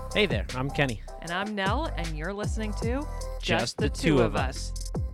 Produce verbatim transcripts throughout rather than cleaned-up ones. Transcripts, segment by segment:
Hey there, I'm Kenny. And I'm Nell, and you're listening to Just the Two of Us.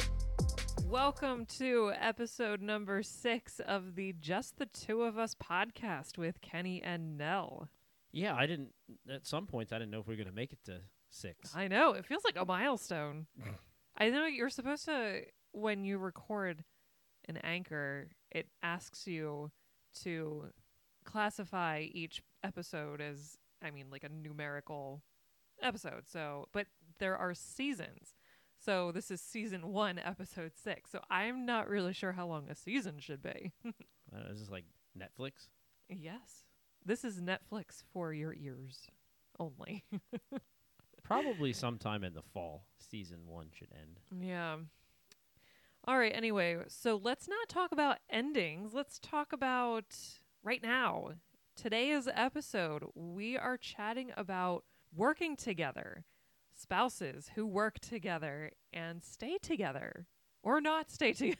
Welcome to episode number six of the Just the Two of Us podcast with Kenny and Nell. Yeah, I didn't, at some points, I didn't know if we were going to make it to six. I know, it feels like a milestone. I know you're supposed to, when you record an anchor, it asks you to classify each episode as, I mean, like a numerical episode. So, but there are seasons. So this is season one, episode six. So I'm not really sure how long a season should be. uh, is this like Netflix? Yes. This is Netflix for your ears only. Probably sometime in the fall, season one should end. Yeah. All right. Anyway, so let's not talk about endings. Let's talk about right now. Today's episode, we are chatting about working together, spouses who work together and stay together or not stay together.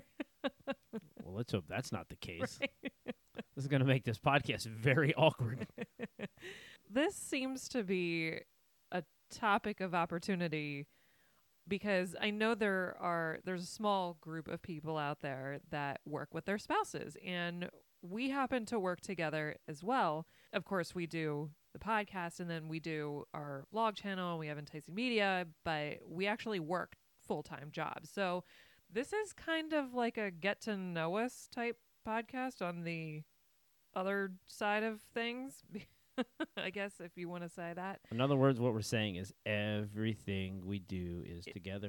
Well, let's hope that's not the case. Right. This is going to make this podcast very awkward. This seems to be a topic of opportunity because I know there are there's a small group of people out there that work with their spouses, and we happen to work together as well. Of course, we do the podcast, and then we do our vlog channel. We have Enticing Media, but we actually work full-time jobs. So this is kind of like a get to know us type podcast on the other side of things. I guess if you want to say that. In other words, what we're saying is everything we do is together.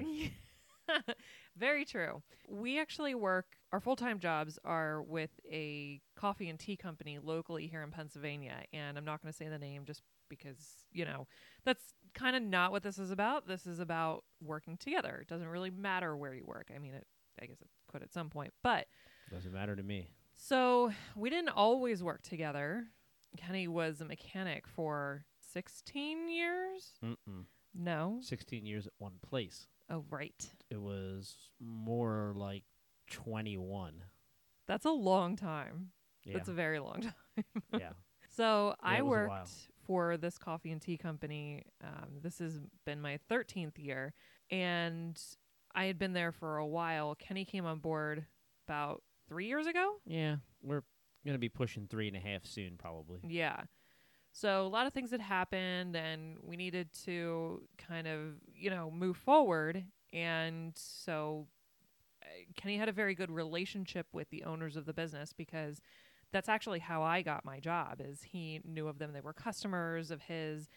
Very true. We actually work, our full-time jobs are with a coffee and tea company locally here in Pennsylvania. And I'm not going to say the name just because, you know, that's kind of not what this is about. This is about working together. It doesn't really matter where you work. I mean, it, I guess it could at some point, but. Doesn't matter to me. So we didn't always work together. Kenny was a mechanic for sixteen years. Mm-mm. No. sixteen years at one place. Oh, right. It was more like twenty-one. That's a long time. Yeah. That's a very long time. Yeah. So Yeah, I it was a worked while. for this coffee and tea company. Um, this has been my thirteenth year, and I had been there for a while. Kenny came on board about three years ago. Yeah, we're going to be pushing three and a half soon, probably. Yeah. So a lot of things had happened, and we needed to kind of, you know, move forward. And so uh, Kenny had a very good relationship with the owners of the business because that's actually how I got my job. Is he knew of them. They were customers of his,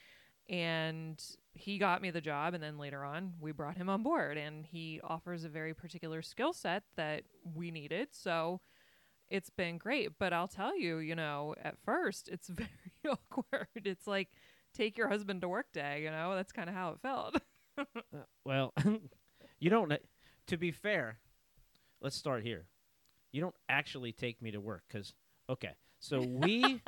and he got me the job. And then later on, we brought him on board, and he offers a very particular skill set that we needed. So it's been great. But I'll tell you, you know, at first, it's very awkward. It's like, take your husband to work day, you know? That's kind of how it felt. Uh, well, you don't, to be fair, let's start here. You don't actually take me to work because, okay, so we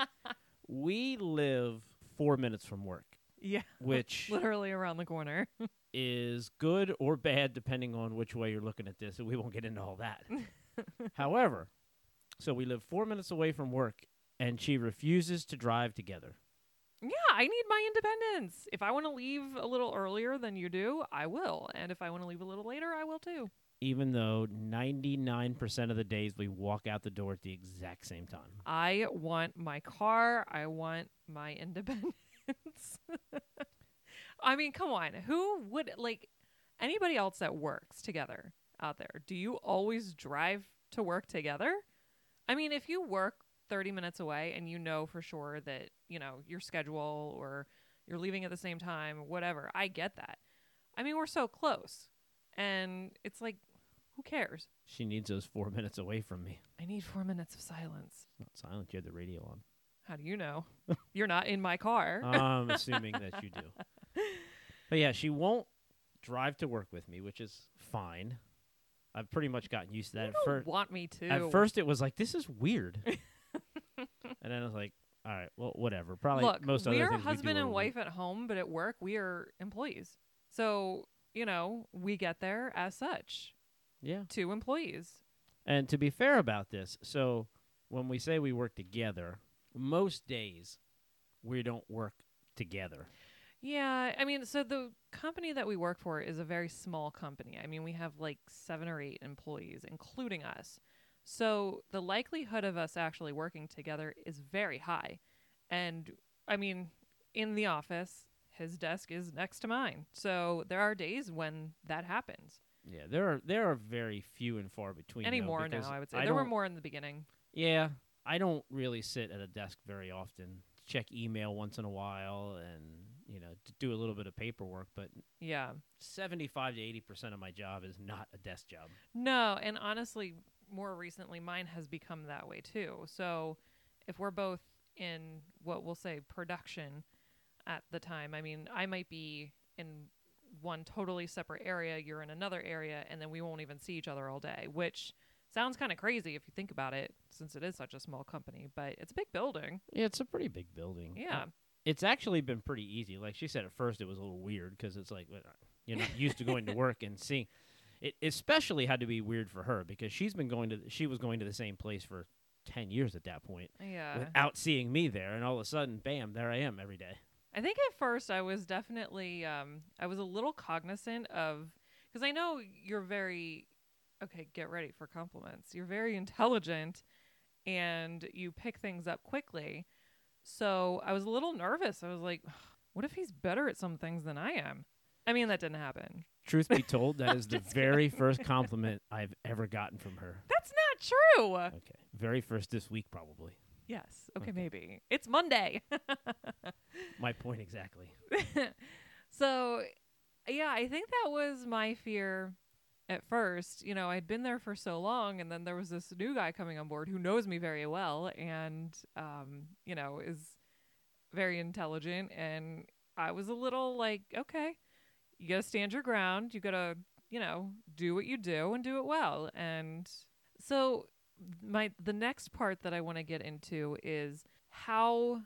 we live four minutes from work. Yeah. Which literally around the corner. is good or bad depending on which way you're looking at this, and we won't get into all that. However, so we live four minutes away from work, and she refuses to drive together. Yeah, I need my independence. If I want to leave a little earlier than you do, I will. And if I want to leave a little later, I will too. Even though ninety-nine percent of the days we walk out the door at the exact same time. I want my car. I want my independence. I mean, come on. Who would, like, anybody else that works together out there, do you always drive to work together? I mean, if you work thirty minutes away and you know for sure that, you know, your schedule or you're leaving at the same time, whatever, I get that. I mean, we're so close. And it's like, who cares? She needs those four minutes away from me. I need four minutes of silence. It's not silent. You have the radio on. How do you know? You're not in my car. I'm assuming that you do. But yeah, she won't drive to work with me, which is fine. I've pretty much gotten used to that. You At don't fir- want me to. At first, it was like, this is weird. And then I was like, all right, well, whatever. Probably Look, most we other are things husband we do and are wife at home, but at work, we are employees. So, you know, we get there as such. Yeah. Two employees. And to be fair about this, so when we say we work together, most days we don't work together. Yeah, I mean, so the company that we work for is a very small company. I mean, we have like seven or eight employees, including us. So the likelihood of us actually working together is very high. And I mean, in the office, his desk is next to mine. So there are days when that happens. Yeah, there are there are very few and far between though, Anymore because now, I would say. I There were don't- more in the beginning. Yeah, I don't really sit at a desk very often. Check email once in a while, and you know, to do a little bit of paperwork. But Yeah. seventy-five to eighty percent of my job is not a desk job. No, and honestly, more recently, mine has become that way too. So if we're both in what we'll say production at the time, I mean, I might be in one totally separate area, you're in another area, and then we won't even see each other all day, which sounds kind of crazy if you think about it, since it is such a small company, but it's a big building. Yeah, it's a pretty big building. Yeah. Uh, It's actually been pretty easy. Like she said, at first it was a little weird because it's like uh, you're not used to going to work and seeing. It especially had to be weird for her because she's been going to. The, she was going to the same place for ten years at that point Yeah. without seeing me there, and all of a sudden, bam, there I am every day. I think at first I was definitely um I was a little cognizant of, because I know you're very okay, get ready for compliments. You're very intelligent and you pick things up quickly. So I was a little nervous. I was like, what if he's better at some things than I am? I mean, that didn't happen. Truth be told, that is the Just very first compliment I've ever gotten from her. That's not true. Okay, very first this week probably. Yes. Okay, Okay. maybe. It's Monday. My point exactly. So, yeah, I think that was my fear at first. You know, I'd been there for so long, and then there was this new guy coming on board who knows me very well and, um, you know, is very intelligent. And I was a little like, okay, you got to stand your ground. You got to, you know, do what you do and do it well. And so, my the next part that I want to get into is how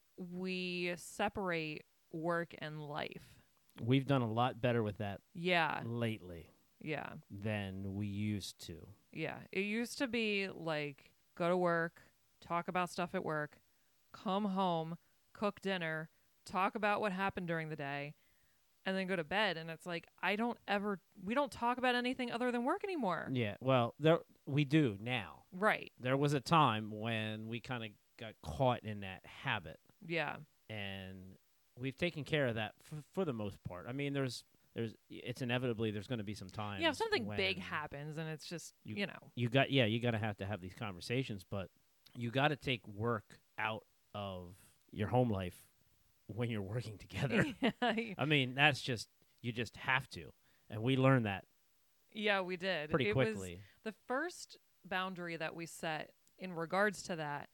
we separate work and life. We've done a lot better with that Yeah. lately Yeah. than we used to. Yeah. It used to be like go to work, talk about stuff at work, come home, cook dinner, talk about what happened during the day, and then go to bed. And it's like, I don't ever, we don't talk about anything other than work anymore. Yeah, well, there we do now. Right. There was a time when we kind of got caught in that habit, Yeah. and we've taken care of that f- for the most part. I mean, there's there's it's inevitably there's going to be some times. Yeah. If something big when happens and it's just, you- you, know, you got yeah, you got to have to have these conversations, but you got to take work out of your home life when you're working together. I mean, that's just you just have to, and we learned that yeah, we did. pretty it was quickly. the first boundary that we set in regards to that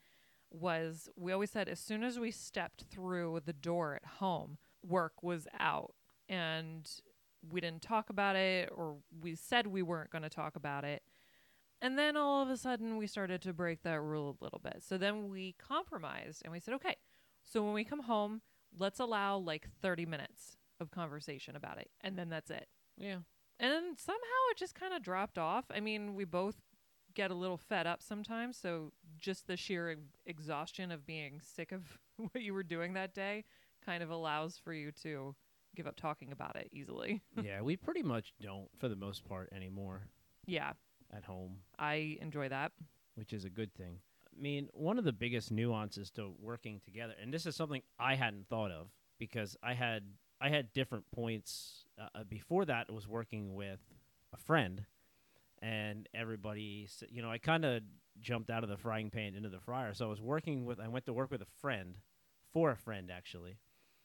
was we always said as soon as we stepped through the door at home, work was out. And we didn't talk about it, or we said we weren't going to talk about it. And then all of a sudden we started to break that rule a little bit. So then we compromised and we said, okay, so when we come home, let's allow like thirty minutes of conversation about it. And then that's it. Yeah. And then somehow it just kind of dropped off. I mean, we both get a little fed up sometimes. So just the sheer ex- exhaustion of being sick of what you were doing that day kind of allows for you to give up talking about it easily. Yeah, we pretty much don't, for the most part, anymore Yeah, at home, I enjoy that. which is a good thing. I mean, one of the biggest nuances to working together, and this is something I hadn't thought of because I had I had different points uh, uh, before that. Was working with a friend, and everybody, s- you know, I kind of jumped out of the frying pan into the fryer. So I was working with, I went to work with a friend, for a friend actually,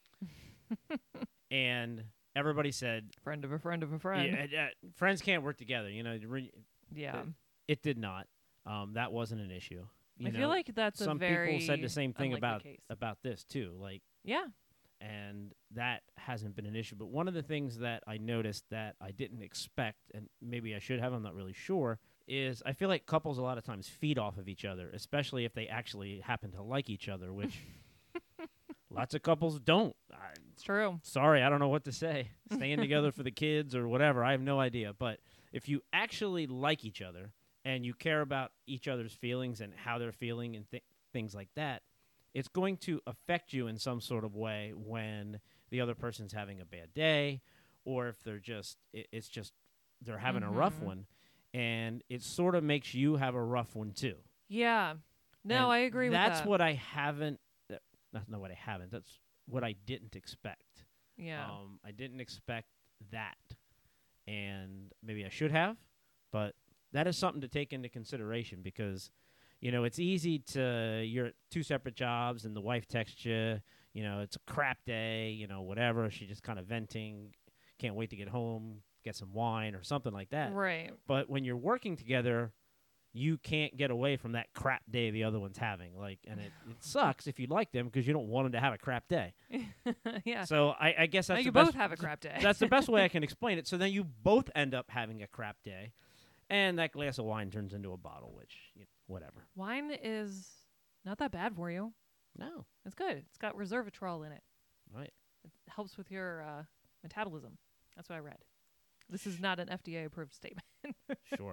and everybody said, Friend of a friend of a friend. yeah, uh, friends can't work together. You know, re- Yeah. it did not. Um, that wasn't an issue. You I know, feel like that's some a very people said the same thing unlikely about case. about this too. Like, Yeah. and that hasn't been an issue. But one of the things that I noticed that I didn't expect, and maybe I should have, I'm not really sure, is I feel like couples a lot of times feed off of each other, especially if they actually happen to like each other, which lots of couples don't. I, It's true. sorry, I don't know what to say. Staying together for the kids or whatever, I have no idea. But if you actually like each other and you care about each other's feelings and how they're feeling and th- things like that, it's going to affect you in some sort of way when the other person's having a bad day, or if they're just it, it's just they're having a rough Mhm. one, and it sort of makes you have a rough one too. Yeah. No, And I agree with that's that. what I haven't. uh, That's not what I haven't. That's what I didn't expect. Yeah. Um, I didn't expect that, and maybe I should have, but that is something to take into consideration because, you know, it's easy to you're at two separate jobs and the wife texts you, you know, it's a crap day, you know, whatever. She's just kind of venting, can't wait to get home, get some wine or something like that. Right. But when you're working together, you can't get away from that crap day the other one's having. Like, and it, it sucks if you like them because you don't want them to have a crap day. Yeah. So I, I guess Now that's you the best, both have a crap day. that's the best way I can explain it. So then you both end up having a crap day, and that glass of wine turns into a bottle, which you know, whatever. Wine is not that bad for you. No, It's good. It's got resveratrol in it. right? It helps with your uh, metabolism. That's what I read. This is not an F D A approved statement. Sure.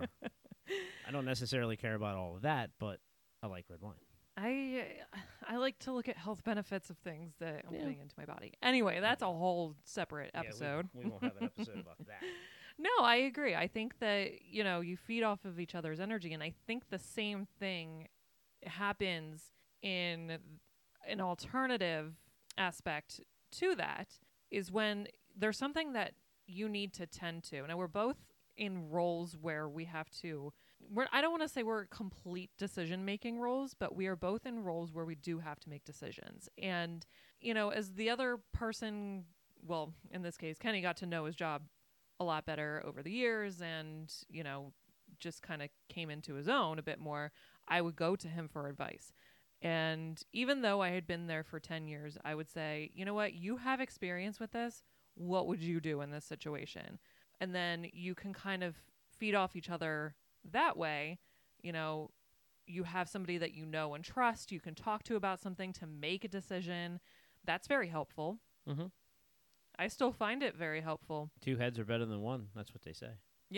I don't necessarily care about all of that, but I like red wine. I I like to look at health benefits of things that I'm Yeah. putting into my body. Anyway, that's a whole separate Yeah, we- episode. we, won't have an episode about that. No, I agree. I think that, you know, you feed off of each other's energy, and I think the same thing happens in an alternative aspect to that is when there's something that you need to tend to. Now, we're both in roles where we have to we're I don't want to say we're complete decision making roles, but we are both in roles where we do have to make decisions. And, you know, as the other person, well, in this case, Kenny got to know his job a lot better over the years and, you know, just kind of came into his own a bit more, I would go to him for advice. And even though I had been there for ten years, I would say, you know what, you have experience with this. What would you do in this situation? And then you can kind of feed off each other that way. You know, you have somebody that you know and trust, you can talk to about something to make a decision. That's very helpful. Mm-hmm. I still find it very helpful. Two heads are better than one. That's what they say.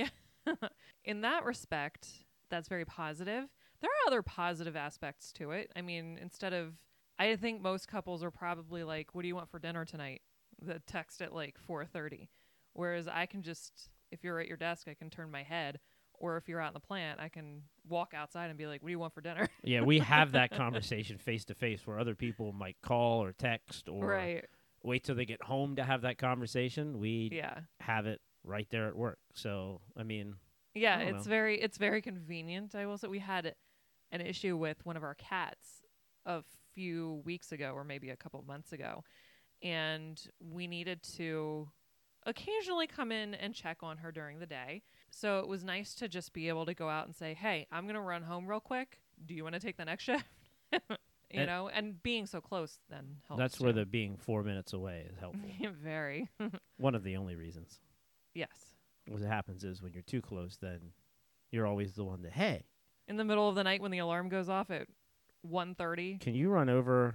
In that respect, that's very positive. There are other positive aspects to it. I mean, instead of, I think most couples are probably like, what do you want for dinner tonight? The text at like four thirty. Whereas I can just, if you're at your desk, I can turn my head. Or if you're out in the plant, I can walk outside and be like, what do you want for dinner? Yeah, we have that conversation face to face where other people might call or text or Right. wait till they get home to have that conversation. We Yeah. have it right there at work. So, I mean, Yeah, I don't it's know. very it's very convenient. I will say we had an issue with one of our cats a few weeks ago or maybe a couple months ago, and we needed to occasionally come in and check on her during the day. So it was nice to just be able to go out and say, "Hey, I'm going to run home real quick. Do you want to take the next shift?" you And- know, and being so close then helps. that's where too. the being four minutes away is helpful. very One of the only reasons. yes. What happens is when you're too close, then you're always the one that, hey, In the middle of the night when the alarm goes off at one thirty. can you run over?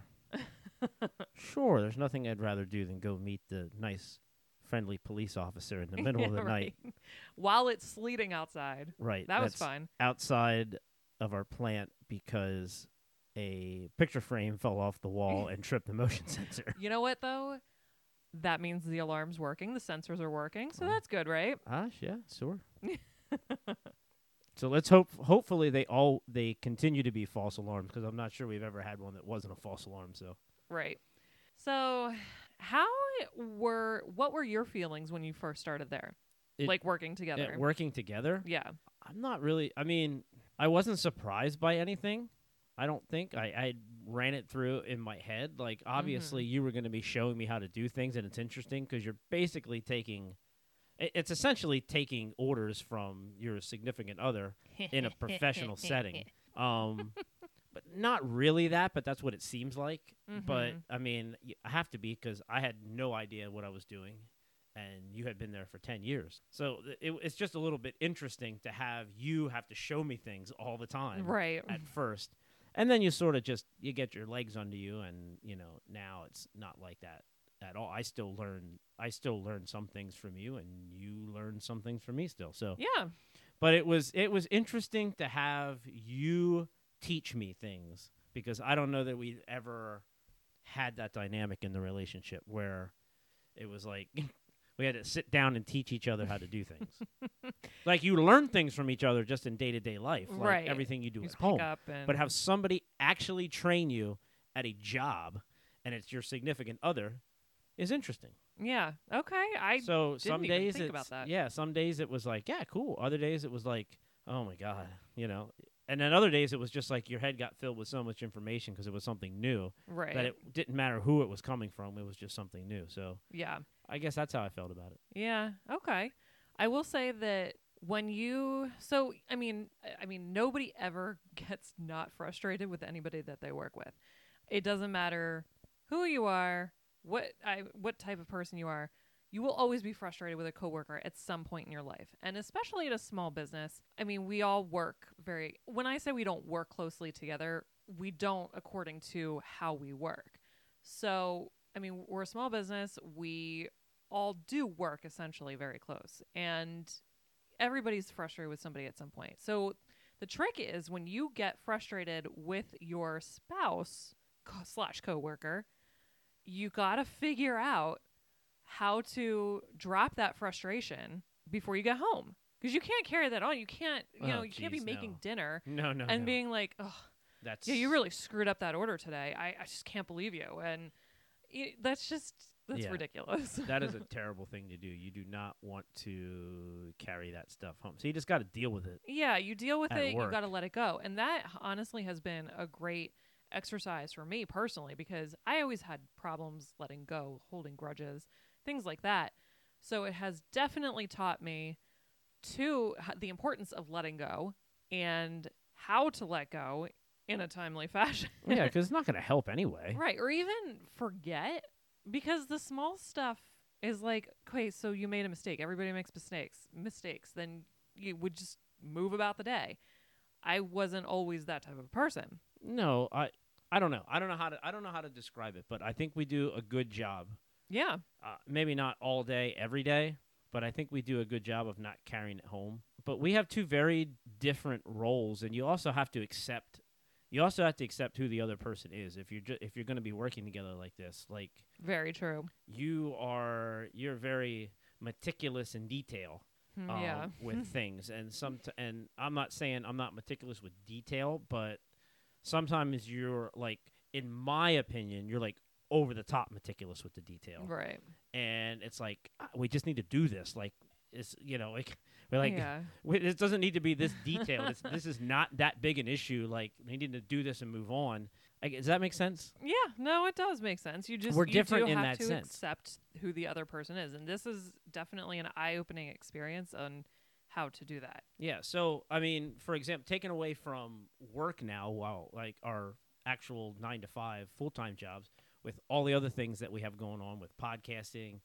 Sure, there's nothing I'd rather do than go meet the nice, friendly police officer in the middle of the night. While it's sleeting outside. Right. That was that's fun. outside of our plant because a picture frame fell off the wall and tripped the motion sensor. You know what, though? That means the alarm's working. The sensors are working. So Oh. that's good, right? Ah, yeah, sure. So let's hope. Hopefully, they all they continue to be false alarms because I'm not sure we've ever had one that wasn't a false alarm. So Right. So how were, what were your feelings when you first started there? It- like working together? Uh, working together, yeah. I'm not really. I mean, I wasn't surprised by anything. I don't think I, I ran it through in my head. Like obviously, you were going to be showing me how to do things, and it's interesting because you're basically taking. it- It's essentially taking orders from your significant other in a professional setting. Um, but not really that, but that's what it seems like. But Mhm. I mean, y- I have to be because I had no idea what I was doing, and you had been there for ten years. So th- it, it's just a little bit interesting to have you have to show me things all the time Right. at first, and then you sort of just you get your legs under you, and you know now it's not like that at all. I still learn. I still learn some things from you, and you learn some things from me still. So. Yeah. But it was it was interesting to have you teach me things because I don't know that we ever had that dynamic in the relationship where It was like we had to sit down and teach each other how to do things. Like you learn things from each other just in day to day life, like Right. everything you do You at just home. pick up and But have somebody actually train you at a job, and it's your significant other, is interesting. yeah, okay. I so some even days think it's about that. yeah, some days it was like, yeah, cool. Other days it was like, oh my god, you know. And then other days it was just like your head got filled with so much information because it was something new right. that it didn't matter who it was coming from. It was just something new. So yeah. I guess that's how I felt about it. Yeah. Okay. I will say that when you so I mean I- I mean nobody ever gets not frustrated with anybody that they work with. It doesn't matter who you are, what I what type of person you are. You will always be frustrated with a coworker at some point in your life. And especially at a small business. I mean, we all work very when I say we don't work closely together, we don't according to how we work. So, I mean, we're a small business. We all do work essentially very close, and everybody's frustrated with somebody at some point. So the trick is when you get frustrated with your spouse co- slash coworker, you gotta figure out how to drop that frustration before you get home, because you can't carry that on. You can't, you Oh, know, you can't be geez, making no. dinner No, no, and no. being like, oh, that's yeah, you really screwed up that order today. I, I just can't believe you. And y that's just that's Yeah. ridiculous. that is a terrible thing to do. You do not want to carry that stuff home. So you just got to deal with it. Yeah, you deal with At it, you work. got to let it go. And that h- honestly has been a great exercise for me personally, because I always had problems letting go, holding grudges, things like that. So it has definitely taught me to h- the importance of letting go and how to let go in a timely fashion. Yeah, because it's not going to help anyway. Right, or even forget, because the small stuff is like, okay, so you made a mistake. Everybody makes mistakes. Mistakes. Then you would just move about the day. I wasn't always that type of person. No, I I don't know. I don't know how to I don't know how to describe it, but I think we do a good job. Yeah. Uh, maybe not all day every day, but I think we do a good job of not carrying it home. But we have two very different roles, and you also have to accept you also have to accept who the other person is if you're ju- if you're going to be working together like this. Like Very true. you are you're very meticulous in detail. Hmm, um, yeah. with things, and some t- and I'm not saying I'm not meticulous with detail, but sometimes you're like, in my opinion, you're like over the top meticulous with the detail, Right. and it's like uh, we just need to do this. Like it's you know like we're like yeah. we, it doesn't need to be this detailed. It's, this is not that big an issue. Like we need to do this and move on. Like, does that make sense? Yeah, no, it does make sense. You just We're you different do in have that to sense. accept who the other person is, and this is definitely an eye-opening experience on how to do that. Yeah. So, I mean, for example, taken away from work now, while like our actual nine to five full time jobs, with all the other things that we have going on with podcasting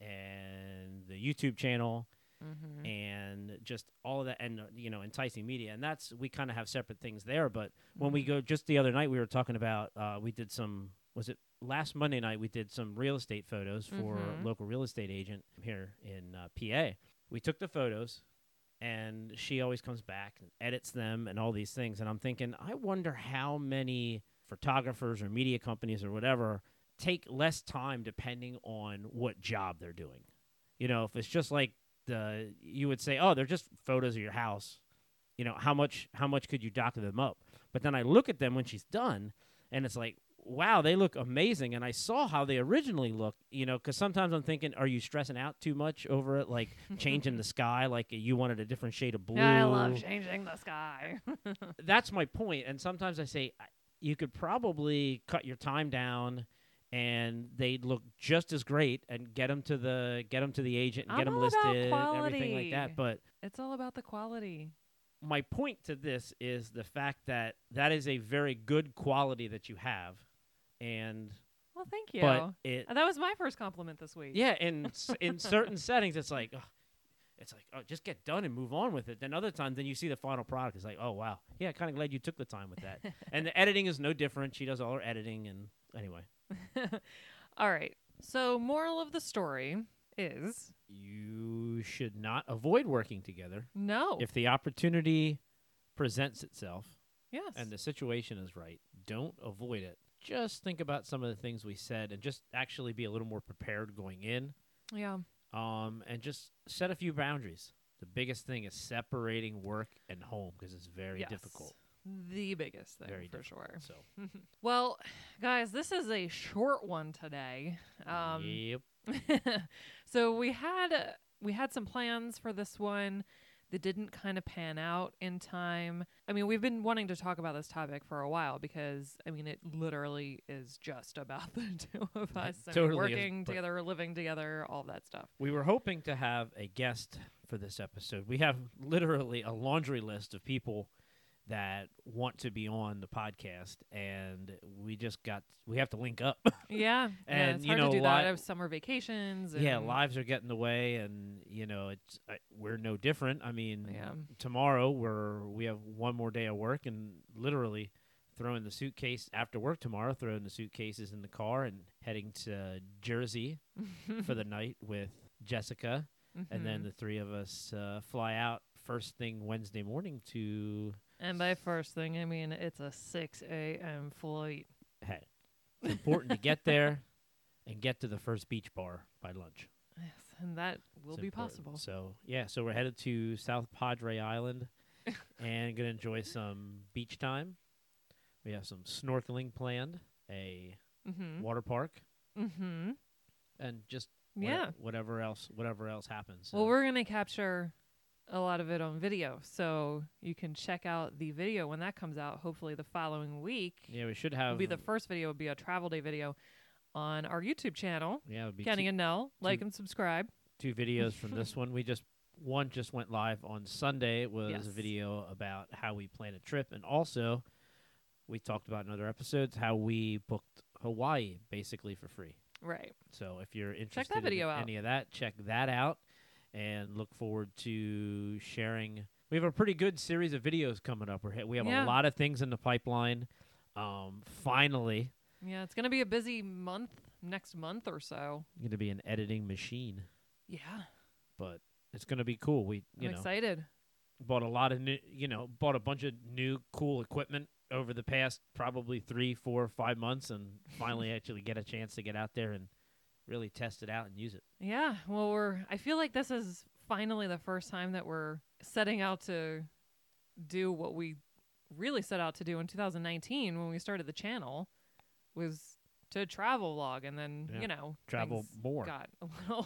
and the YouTube channel Mm-hmm. and just all of that, and uh, you know, enticing media, and that's we kind of have separate things there. But when we go, just the other night, we were talking about uh, we did some. Was it last Monday night? We did some real estate photos for Mhm. a local real estate agent here in uh, P A. We took the photos, and she always comes back and edits them and all these things. And I'm thinking, I wonder how many photographers or media companies or whatever take less time depending on what job they're doing. You know, if it's just like the, you would say, oh, they're just photos of your house. You know, how much how much could you dock them up? But then I look at them when she's done, and it's like, wow, they look amazing. And I saw how they originally look, you know, because sometimes I'm thinking, are you stressing out too much over it? Like changing the sky, like you wanted a different shade of blue. I love changing the sky. That's my point. And sometimes I say, I- you could probably cut your time down, and they'd look just as great, and get them to the get them to the agent and I'm get them all about listed, everything like quality. that. But It's all about the quality. my point to this is the fact that that is a very good quality that you have, and Well, thank you. but it Uh, that was my first compliment this week. yeah, in s- in certain settings, it's like. Ugh, it's like, oh, just get done and move on with it. Then other times, then you see the final product. It's like, oh, wow. Yeah, kind of glad you took the time with that. And the editing is no different. She does all her editing. And anyway, All right. So, moral of the story is you should not avoid working together. no. If the opportunity presents itself yes. and the situation is right, don't avoid it. just think about some of the things we said and just actually be a little more prepared going in. Yeah. Um, and just set a few boundaries. The biggest thing is separating work and home because it's very Yes. difficult. The biggest thing Very for difficult. sure. So, Well, guys, this is a short one today. Um, yep. so we had uh, we had some plans for this one that didn't kind of pan out in time. I mean, we've been wanting to talk about this topic for a while because I mean, it literally is just about the two of us. I mean, totally is, working but- together, living together, all that stuff. We were hoping to have a guest for this episode. We have literally a laundry list of people that want to be on the podcast, and we just got we have to link up. Yeah, yeah, And, it's you hard know, to do li- that. I have summer vacations. And Yeah, lives are getting in the way, and you know it's uh, we're no different. I mean, Yeah. tomorrow we're we have one more day of work, and literally throwing the suitcase after work tomorrow, throwing the suitcases in the car and heading to Jersey for the night with Jessica, and then Mhm. the three of us uh, fly out first thing Wednesday morning to. And by first thing, I mean it's a six a.m. flight. Hey, it's important to get there and get to the first beach bar by lunch. Yes, and that will It's be important. possible. So yeah, so we're headed to South Padre Island and gonna enjoy some beach time. We have some snorkeling planned, a Mm-hmm. water park, Mm-hmm. and just whate- Yeah. whatever else whatever else happens. Well, So, we're gonna capture a lot of it on video, so you can check out the video when that comes out. Hopefully, the following week yeah, we should will have be the first video. Will be a travel day video on our YouTube channel, yeah, it'll be Kenny two, and Nell. Like two- and subscribe. two videos from this one. We just one just went live on Sunday. It was Yes. a video about how we plan a trip, and also we talked about in other episodes how we booked Hawaii basically for free. Right. So if you're interested that video in out. any of that, check that out and look forward to sharing. We have a pretty good series of videos coming up. We're hit, we have Yeah. a lot of things in the pipeline. Um, finally, Yeah, it's gonna be a busy month next month or so. going to be an editing machine, Yeah, but it's going to be cool. We you I'm know excited. bought a lot of new, you know, bought a bunch of new cool equipment over the past probably three, four, five months, and finally actually get a chance to get out there and really test it out and use it. Yeah, well, we're. I feel like this is finally the first time that we're setting out to do what we really set out to do in two thousand nineteen when we started the channel, was to travel vlog, and then Yeah, you know travel things more. got a little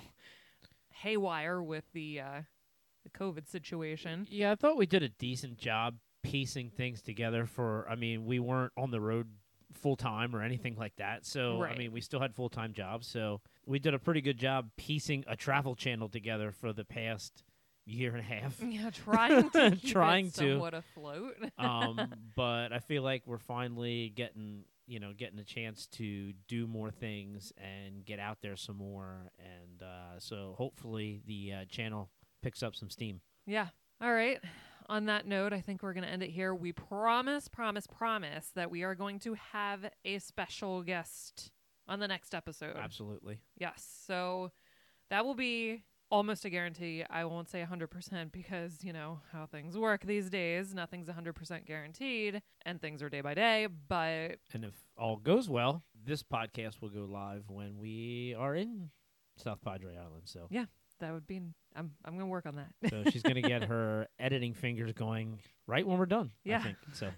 haywire with the uh, the COVID situation. Yeah, I thought we did a decent job piecing things together for, I mean, we weren't on the road full time or anything like that. So, I Right. mean, we still had full time jobs. So, we did a pretty good job piecing a travel channel together for the past year and a half. Yeah, trying to keep Trying it to. somewhat afloat. um, but I feel like we're finally getting, you know, getting a chance to do more things and get out there some more. And uh, so, hopefully, the uh, channel picks up some steam. Yeah. All right. On that note, I think we're going to end it here. We promise, promise, promise that we are going to have a special guest on the next episode. Absolutely. Yes. So that will be almost a guarantee. I won't say one hundred percent because, you know, how things work these days. Nothing's one hundred percent guaranteed and things are day by day. But And if all goes well, this podcast will go live when we are in South Padre Island. So, Yeah. that would be, I'm, I'm going to work on that. so she's going to get her editing fingers going right when we're done. Yeah. I think so.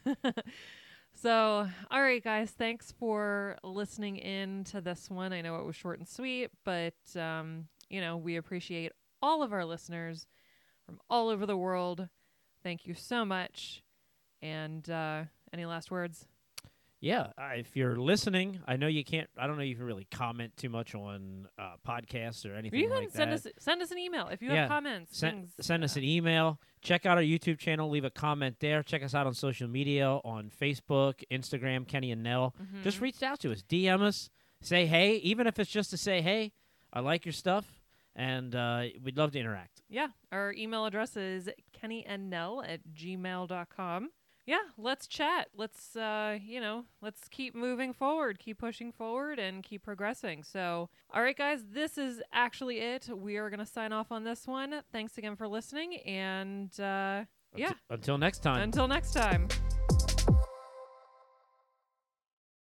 So, all right, guys, thanks for listening in to this one. I know it was short and sweet, but, um, you know, we appreciate all of our listeners from all over the world. Thank you so much. And uh, any last words? Yeah, uh, if you're listening, I know you can't. I don't know if you can really comment too much on uh, podcasts or anything You can like send that. us send us an email if you Yeah, have comments. Send, things, send us uh, an email. Check out our YouTube channel. Leave a comment there. Check us out on social media on Facebook, Instagram, Kenny and Nell. mhm. Just reach out to us. D M us. Say hey, even if it's just to say hey, I like your stuff, and uh, we'd love to interact. Yeah, our email address is kennyandnell at gmail dot com. Yeah, let's chat. Let's, uh, you know, let's keep moving forward, keep pushing forward, and keep progressing. So, all right, guys, this is actually it. We are going to sign off on this one. Thanks again for listening, and uh, yeah, Until, until next time. until next time.